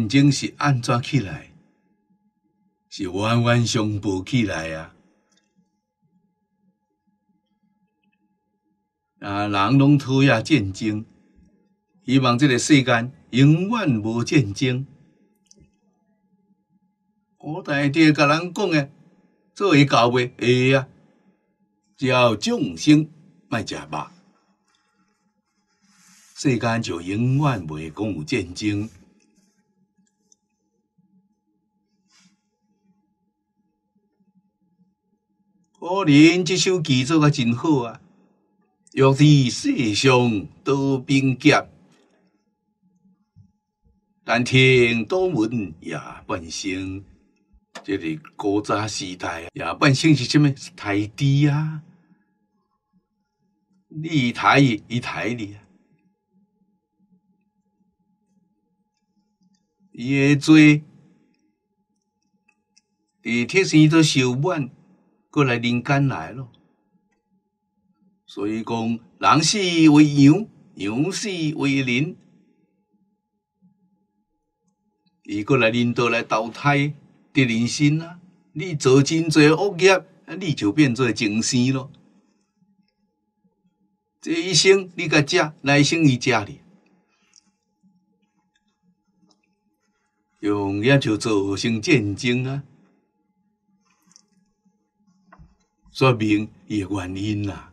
战争是安怎起来？是冤冤相报起来啊！人拢讨厌战争，希望这个世间永远无战争。古代伫甲人讲诶，做会到袂？会啊！只要众生莫食肉，世间就永远袂讲有战争。可能这首诗做甲真好啊！欲知世上多兵劫，但听多闻夜半声。这个古早时代，夜半声是什么？是台猪啊！你台伊台你啊！伊会做，伫铁生都受满，过来人间来咯。所以讲，人死为羊，羊死为人。伊过来人道来投胎得人生啊！你做真侪恶业，你就变做精生咯。这一生你甲食，来生伊食你。用也就造成战争啊！说明伊的原因啦。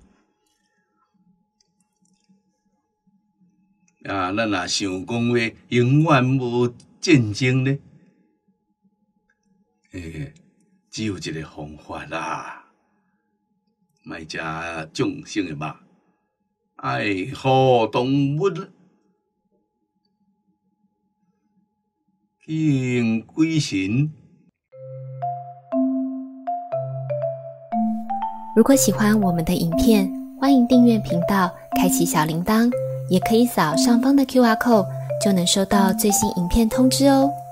咱若想讲话永远无战争呢？只有一个方法啦，莫食众生的肉，爱护动物，敬鬼神。 如果喜欢我们的影片，欢迎订阅频道，开启小铃铛，也可以扫上方的 QR code，就能收到最新影片通知哦。